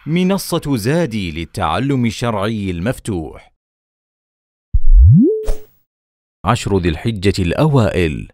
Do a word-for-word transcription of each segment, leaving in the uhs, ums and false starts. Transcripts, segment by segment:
منصة زادي للتعلم الشرعي المفتوح. عشر ذي الحجة الأوائل.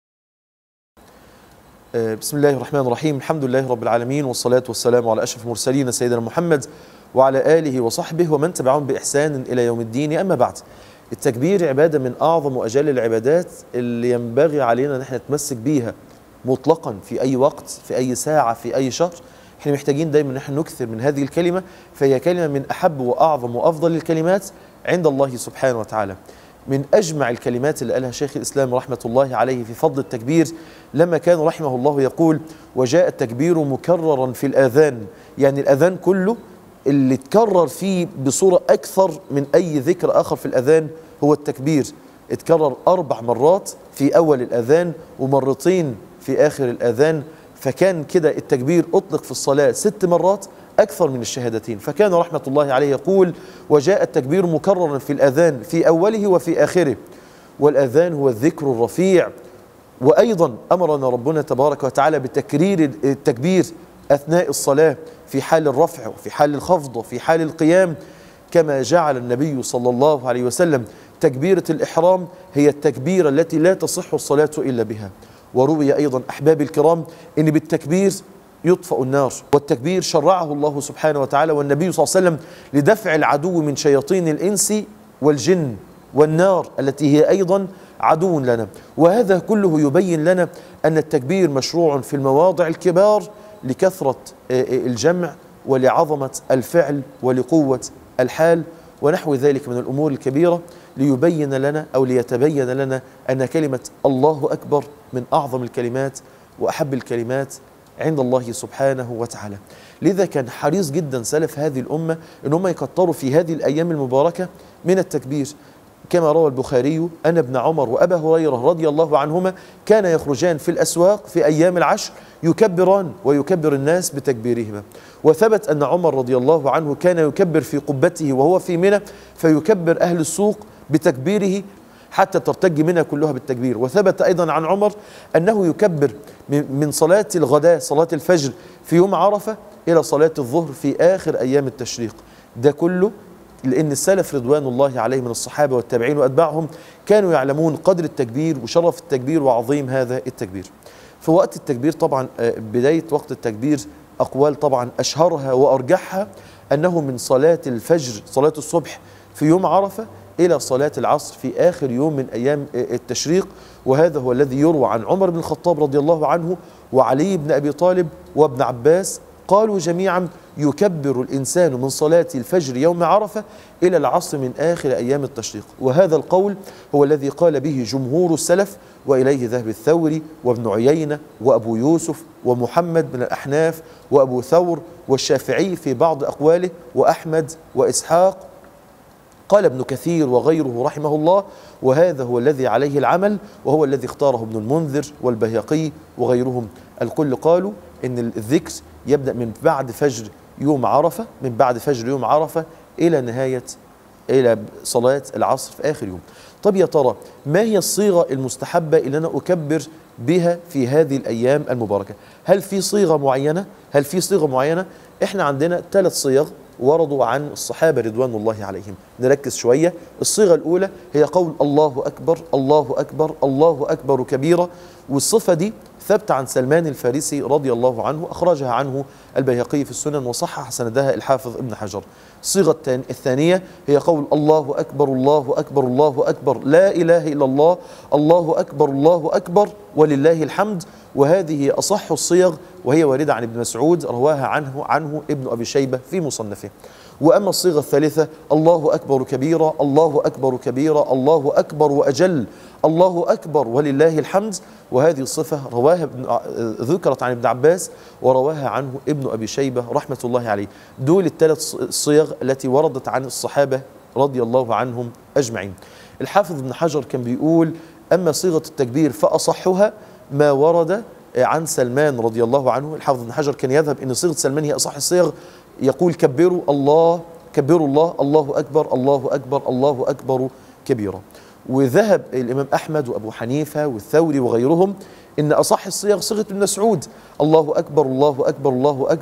بسم الله الرحمن الرحيم. الحمد لله رب العالمين، والصلاة والسلام على أشرف المرسلين سيدنا محمد وعلى آله وصحبه ومن تبعهم بإحسان إلى يوم الدين. أما بعد، التكبير عبادة من أعظم وأجل العبادات اللي ينبغي علينا أن احنا نتمسك بيها مطلقا في أي وقت، في أي ساعة، في أي شهر. احنا محتاجين دايما ان احنا نكثر من هذه الكلمة، فهي كلمة من أحب وأعظم وأفضل الكلمات عند الله سبحانه وتعالى. من أجمع الكلمات اللي قالها شيخ الإسلام رحمة الله عليه في فضل التكبير لما كان رحمه الله يقول: وجاء التكبير مكررا في الآذان. يعني الأذان كله اللي اتكرر فيه بصورة أكثر من أي ذكر آخر في الأذان هو التكبير. اتكرر أربع مرات في أول الأذان ومرتين في آخر الأذان، فكان كده التكبير أطلق في الصلاة ست مرات أكثر من الشهادتين. فكان رحمة الله عليه يقول: وجاء التكبير مكررا في الأذان في أوله وفي آخره. والأذان هو الذكر الرفيع. وأيضا أمرنا ربنا تبارك وتعالى بتكرير التكبير أثناء الصلاة في حال الرفع وفي حال الخفض وفي حال القيام، كما جعل النبي صلى الله عليه وسلم تكبيرة الإحرام هي التكبيرة التي لا تصح الصلاة إلا بها. وروي أيضا أحبابي الكرام إن بالتكبير يطفأ النار، والتكبير شرعه الله سبحانه وتعالى والنبي صلى الله عليه وسلم لدفع العدو من شياطين الإنس والجن والنار التي هي أيضا عدو لنا. وهذا كله يبين لنا أن التكبير مشروع في المواضع الكبار لكثرة الجمع ولعظمة الفعل ولقوة الحال ونحو ذلك من الأمور الكبيرة، ليبين لنا أو ليتبين لنا أن كلمة الله أكبر من أعظم الكلمات وأحب الكلمات عند الله سبحانه وتعالى. لذا كان حريص جدا سلف هذه الأمة أن هم يكتروا في هذه الأيام المباركة من التكبير، كما روى البخاري أن ابن عمر وأبا هريرة رضي الله عنهما كان يخرجان في الأسواق في أيام العشر يكبران ويكبر الناس بتكبيرهما. وثبت أن عمر رضي الله عنه كان يكبر في قبته وهو في منى، فيكبر أهل السوق بتكبيره حتى ترتج منها كلها بالتكبير. وثبت أيضا عن عمر أنه يكبر من صلاة الغداء صلاة الفجر في يوم عرفة إلى صلاة الظهر في آخر أيام التشريق. ده كله لأن السلف رضوان الله عليهم من الصحابة والتابعين وأتباعهم كانوا يعلمون قدر التكبير وشرف التكبير وعظيم هذا التكبير. في وقت التكبير طبعا بداية وقت التكبير أقوال طبعا أشهرها وأرجحها أنه من صلاة الفجر صلاة الصبح في يوم عرفة إلى صلاة العصر في آخر يوم من أيام التشريق. وهذا هو الذي يروى عن عمر بن الخطاب رضي الله عنه وعلي بن أبي طالب وابن عباس، قالوا جميعا: يكبر الإنسان من صلاة الفجر يوم عرفة إلى العصر من آخر أيام التشريق. وهذا القول هو الذي قال به جمهور السلف، وإليه ذهب الثوري وابن عيينة وأبو يوسف ومحمد من الأحناف وأبو ثور والشافعي في بعض أقواله وأحمد وإسحاق. قال ابن كثير وغيره رحمه الله: وهذا هو الذي عليه العمل، وهو الذي اختاره ابن المنذر والبيهقي وغيرهم. الكل قالوا إن الذكر يبدأ من بعد فجر يوم عرفة، من بعد فجر يوم عرفة إلى نهاية إلى صلاة العصر في آخر يوم. طب يا ترى ما هي الصيغة المستحبة اللي أنا أكبر بها في هذه الأيام المباركة؟ هل في صيغة معينة؟ هل في صيغة معينة؟ إحنا عندنا ثلاث صيغ وردوا عن الصحابة رضوان الله عليهم. نركز شوية. الصيغة الأولى هي قول الله أكبر الله أكبر الله أكبر كبيرا، والصفة دي ثبت عن سلمان الفارسي رضي الله عنه، أخرجها عنه البيهقي في السنن وصحح سندها الحافظ ابن حجر. الصيغة الثانية هي قول الله أكبر الله أكبر الله أكبر لا إله إلا الله الله أكبر الله أكبر ولله الحمد، وهذه أصح الصيغ وهي واردة عن ابن مسعود رواها عنه عنه ابن أبي شيبة في مصنفه. وأما الصيغة الثالثة الله أكبر كبيرا الله أكبر كبيرا الله أكبر وأجل الله أكبر ولله الحمد، وهذه الصفة رواها ذكرت عن ابن عباس ورواها عنه ابن أبي شيبة رحمة الله عليه. دول الثلاث صيغ التي وردت عن الصحابة رضي الله عنهم أجمعين. الحافظ ابن حجر كان بيقول: أما صيغة التكبير فأصحها ما ورد عن سلمان رضي الله عنه. الحافظ ابن حجر كان يذهب أن صيغة سلمان هي أصح الصيغ، يقول: كبروا الله كبروا الله الله أكبر الله أكبر الله أكبر كبيرا. وذهب الإمام أحمد وأبو حنيفة والثوري وغيرهم إن أصح الصيغ صيغة ابن مسعود: الله أكبر الله أكبر الله أكبر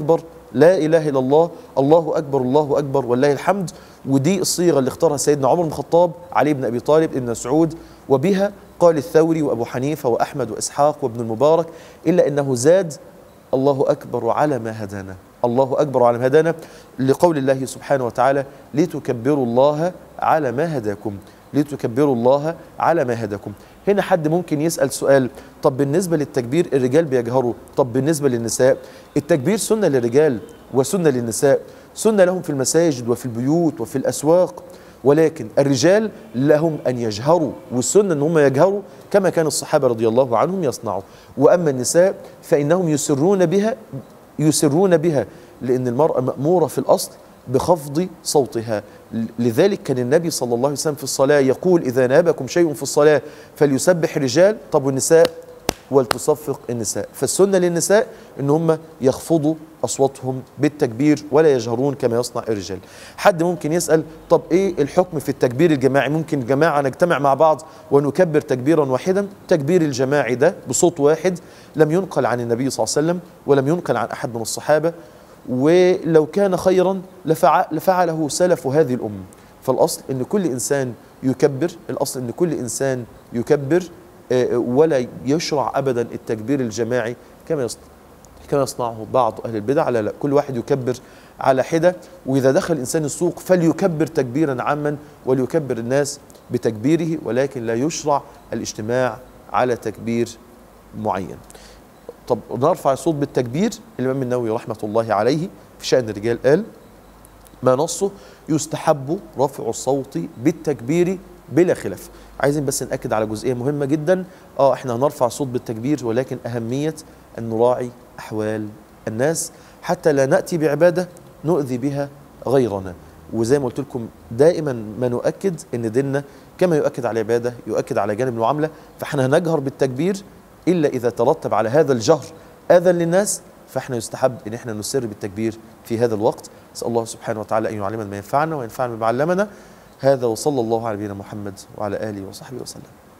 لا إله إلا الله، الله أكبر الله أكبر والله الحمد. ودي الصيغة اللي اختارها سيدنا عمر بن الخطاب، علي بن أبي طالب، ابن مسعود، وبها قال الثوري وأبو حنيفة وأحمد وإسحاق وابن المبارك، إلا أنه زاد الله أكبر على ما هدانا، الله أكبر على ما هدانا، لقول الله سبحانه وتعالى لتكبروا الله على ما هداكم، لتكبروا الله على ما هداكم. هنا حد ممكن يسأل سؤال، طب بالنسبة للتكبير الرجال بيجهروا، طب بالنسبة للنساء؟ التكبير سنة للرجال وسنة للنساء، سنة لهم في المساجد وفي البيوت وفي الأسواق، ولكن الرجال لهم أن يجهروا، والسنة أن هم يجهروا كما كان الصحابة رضي الله عنهم يصنعوا. وأما النساء فإنهم يسرون بها، يسرون بها لأن المرأة مأمورة في الأصل بخفض صوتها. لذلك كان النبي صلى الله عليه وسلم في الصلاة يقول إذا نابكم شيء في الصلاة فليسبح الرجال، طب والنساء؟ ولتصفق النساء. فالسنة للنساء ان هم يخفضوا أصواتهم بالتكبير ولا يجهرون كما يصنع الرجال. حد ممكن يسأل طب ايه الحكم في التكبير الجماعي؟ ممكن الجماعة نجتمع مع بعض ونكبر تكبيرا واحدا؟ تكبير الجماعي ده بصوت واحد لم ينقل عن النبي صلى الله عليه وسلم ولم ينقل عن أحد من الصحابة، ولو كان خيرا لفعله سلف هذه الأمة. فالأصل أن كل إنسان يكبر، الأصل أن كل إنسان يكبر ولا يشرع أبدا التكبير الجماعي كما يصنع كما يصنعه بعض أهل البدع. لا لا، كل واحد يكبر على حدة، وإذا دخل الإنسان السوق فليكبر تكبيرا عاما وليكبر الناس بتكبيره، ولكن لا يشرع الاجتماع على تكبير معين. طب نرفع الصوت بالتكبير. الإمام النووي رحمة الله عليه في شأن الرجال قال ما نصه يستحب رفع الصوت بالتكبير بلا خلاف. عايزين بس نأكد على جزئية مهمة جدا، اه احنا هنرفع الصوت بالتكبير، ولكن أهمية أن نراعي أحوال الناس حتى لا نأتي بعبادة نؤذي بها غيرنا. وزي ما قلت لكم دائما ما نؤكد أن ديننا كما يؤكد على العبادة يؤكد على جانب المعاملة، فاحنا هنجهر بالتكبير إلا إذا ترتب على هذا الجهر أذى للناس، فاحنا يستحب ان احنا نسر بالتكبير في هذا الوقت. اسال الله سبحانه وتعالى ان يعلمنا ما ينفعنا وينفعنا بما علمنا. هذا وصلى الله على نبينا محمد وعلى اله وصحبه وسلم.